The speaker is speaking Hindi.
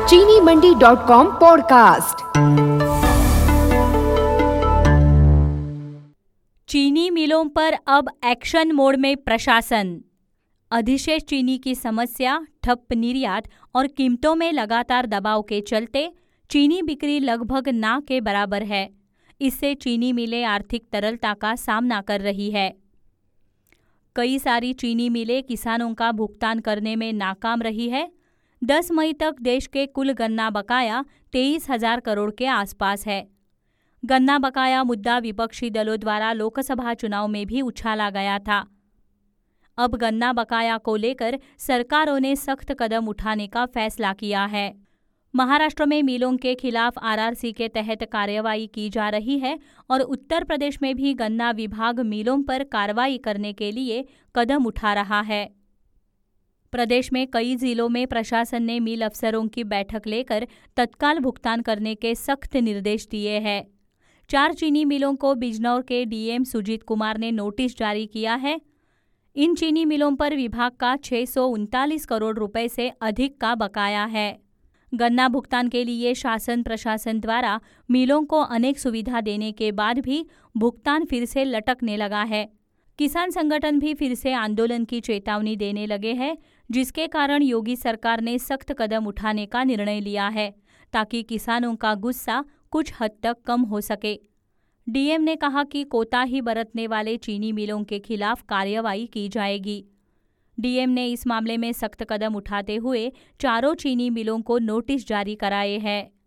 चीनी मंडी.com पॉडकास्ट। चीनी मिलों पर अब एक्शन मोड में प्रशासन। अधिशेष चीनी की समस्या, ठप निर्यात और कीमतों में लगातार दबाव के चलते चीनी बिक्री लगभग ना के बराबर है। इससे चीनी मिलें आर्थिक तरलता का सामना कर रही है। कई सारी चीनी मिलें किसानों का भुगतान करने में नाकाम रही है। 10 मई तक देश के कुल गन्ना बकाया 23,000 करोड़ के आसपास है। गन्ना बकाया मुद्दा विपक्षी दलों द्वारा लोकसभा चुनाव में भी उछाला गया था। अब गन्ना बकाया को लेकर सरकारों ने सख्त कदम उठाने का फैसला किया है। महाराष्ट्र में मिलों के खिलाफ आरआरसी के तहत कार्रवाई की जा रही है और उत्तर प्रदेश में भी गन्ना विभाग मिलों पर कार्रवाई करने के लिए कदम उठा रहा है। प्रदेश में कई जिलों में प्रशासन ने मिल अफसरों की बैठक लेकर तत्काल भुगतान करने के सख्त निर्देश दिए हैं। 4 चीनी मिलों को बिजनौर के डीएम सुजीत कुमार ने नोटिस जारी किया है। इन चीनी मिलों पर विभाग का 639 करोड़ रुपए से अधिक का बकाया है। गन्ना भुगतान के लिए शासन प्रशासन द्वारा मिलों को अनेक सुविधा देने के बाद भी भुगतान फिर से लटकने लगा है। किसान संगठन भी फिर से आंदोलन की चेतावनी देने लगे हैं, जिसके कारण योगी सरकार ने सख्त कदम उठाने का निर्णय लिया है ताकि किसानों का गुस्सा कुछ हद तक कम हो सके। डीएम ने कहा कि कोताही बरतने वाले चीनी मिलों के खिलाफ कार्रवाई की जाएगी। डीएम ने इस मामले में सख्त कदम उठाते हुए चारों चीनी मिलों को नोटिस जारी कराए हैं।